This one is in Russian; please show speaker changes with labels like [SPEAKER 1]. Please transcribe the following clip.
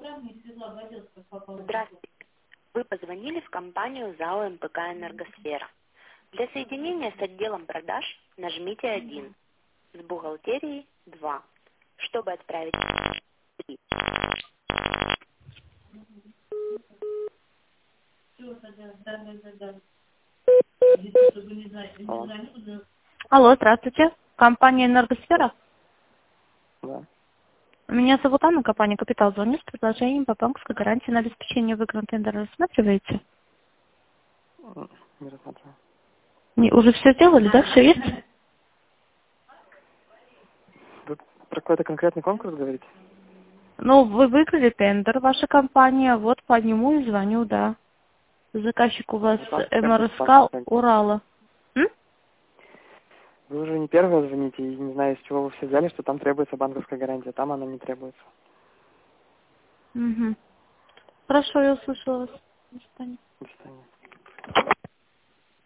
[SPEAKER 1] Здравствуйте. Вы позвонили в компанию ЗАО МПК «Энергосфера». Для соединения с отделом продаж нажмите 1, с бухгалтерией 2, чтобы отправить 3.
[SPEAKER 2] Алло.
[SPEAKER 3] Алло, здравствуйте. Компания «Энергосфера».
[SPEAKER 2] Да.
[SPEAKER 3] Меня зовут Анна, компания «Капитал». Звоню с предложением по банковской гарантии на обеспечение выигранного тендера. Рассматриваете?
[SPEAKER 2] Не рассматриваю.
[SPEAKER 3] Уже все сделали, да? Все есть?
[SPEAKER 2] Вы про какой-то конкретный конкурс говорите?
[SPEAKER 3] Ну, вы выиграли тендер, ваша компания, вот по нему и звоню, да. Заказчик у вас МРСК Урала. М?
[SPEAKER 2] Вы уже не первый звоните, и не знаю, из чего вы все взяли, что там требуется банковская гарантия. Там она не требуется.
[SPEAKER 3] Угу. Хорошо, я услышала вас. До свидания.
[SPEAKER 2] До свидания.